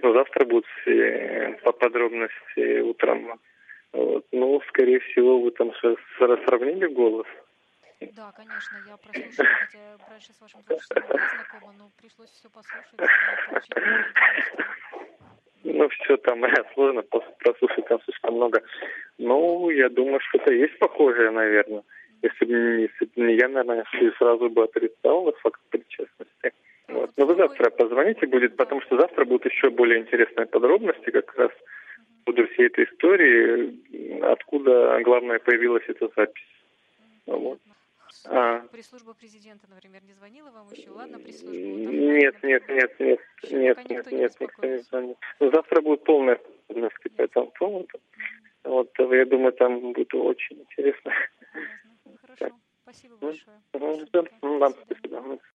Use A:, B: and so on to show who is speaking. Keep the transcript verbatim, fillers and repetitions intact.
A: Но завтра будут все подробности утром. Вот. Ну, скорее всего, вы там сравнили голос.
B: Да, конечно, я прослушала, хотя раньше с вашим творчеством не была знакома, но пришлось все послушать и получить удовольствие.
A: Ну, все там сложно прослушать, там слишком много. Ну, я думаю, что-то есть похожее, наверное. Если бы не, если бы не я, наверное, сразу бы отрицал факт причастности. Вот. Но вы завтра позвоните, будет, потому что завтра будут еще более интересные подробности, как раз буду всей этой истории, откуда, главное, появилась эта запись. Вот.
B: А. Пресс-служба президента, например, не звонила вам еще? Ладно, пресс-служба.
A: Нет, нет, нет, нет, нет, нет, нет, никто не звонит. Но завтра будет полная подробности по этому поводу. Вот, я думаю, там будет очень интересно.
B: Хорошо, спасибо большое.
A: Вам спасибо.